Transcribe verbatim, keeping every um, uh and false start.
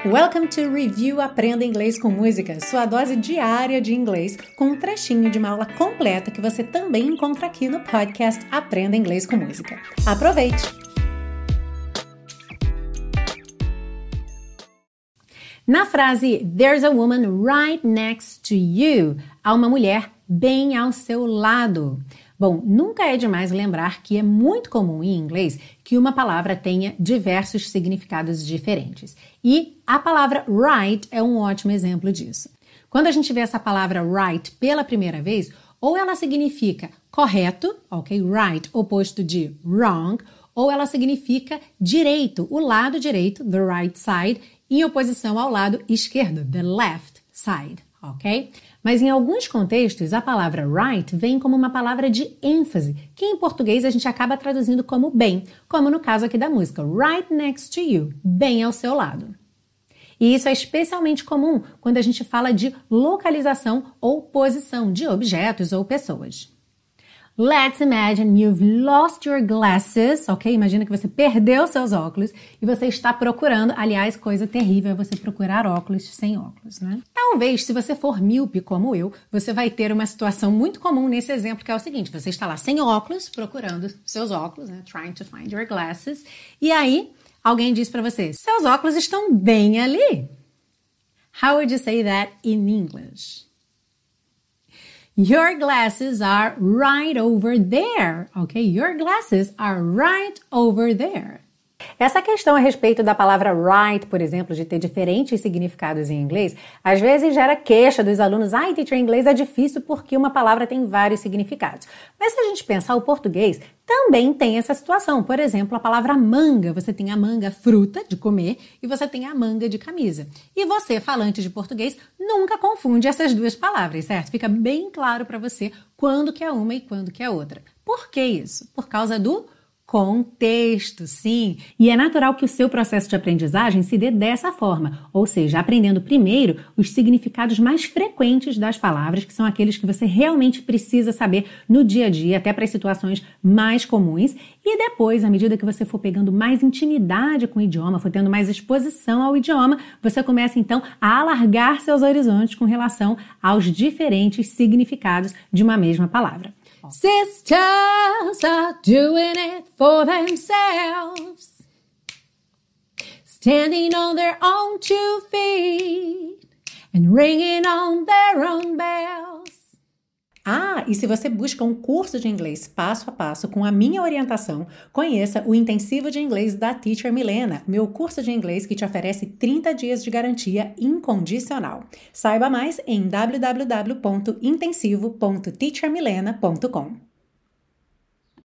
Welcome to Review Aprenda Inglês com Música, sua dose diária de inglês com um trechinho de uma aula completa que você também encontra aqui no podcast Aprenda Inglês com Música. Aproveite! Na frase There's a woman right next to you, há uma mulher bem ao seu lado. Bom, nunca é demais lembrar que é muito comum em inglês que uma palavra tenha diversos significados diferentes. E a palavra right é um ótimo exemplo disso. Quando a gente vê essa palavra right pela primeira vez, ou ela significa correto, ok? Right, oposto de wrong, ou ela significa direito, o lado direito, the right side, em oposição ao lado esquerdo, the left side, ok? Mas em alguns contextos, a palavra right vem como uma palavra de ênfase, que em português a gente acaba traduzindo como bem, como no caso aqui da música, right next to you, bem ao seu lado. E isso é especialmente comum quando a gente fala de localização ou posição de objetos ou pessoas. Let's imagine you've lost your glasses, ok? Imagina que você perdeu seus óculos e você está procurando, aliás, coisa terrível é você procurar óculos sem óculos, né? Talvez, se você for míope como eu, você vai ter uma situação muito comum nesse exemplo, que é o seguinte, você está lá sem óculos, procurando seus óculos, né? Trying to find your glasses, e aí alguém diz para você, seus óculos estão bem ali. How would you say that in English? Your glasses are right over there, ok? Your glasses are right over there. Essa questão a respeito da palavra right, por exemplo, de ter diferentes significados em inglês, às vezes gera queixa dos alunos. Ai, teacher, inglês é difícil porque uma palavra tem vários significados. Mas se a gente pensar, o português também tem essa situação. Por exemplo, a palavra manga. Você tem a manga fruta, de comer, e você tem a manga de camisa. E você, falante de português, nunca confunde essas duas palavras, certo? Fica bem claro para você quando que é uma e quando que é outra. Por que isso? Por causa do contexto, sim. E é natural que o seu processo de aprendizagem se dê dessa forma, ou seja, aprendendo primeiro os significados mais frequentes das palavras, que são aqueles que você realmente precisa saber no dia a dia, até para as situações mais comuns, e depois, à medida que você for pegando mais intimidade com o idioma, for tendo mais exposição ao idioma, você começa então a alargar seus horizontes com relação aos diferentes significados de uma mesma palavra. Sisters are doing it for themselves, standing on their own two feet and ringing on their own bells. Ah, e se você busca um curso de inglês passo a passo com a minha orientação, conheça o Intensivo de Inglês da Teacher Milena, meu curso de inglês que te oferece trinta dias de garantia incondicional. Saiba mais em w w w ponto intensivo ponto teacher milena ponto com.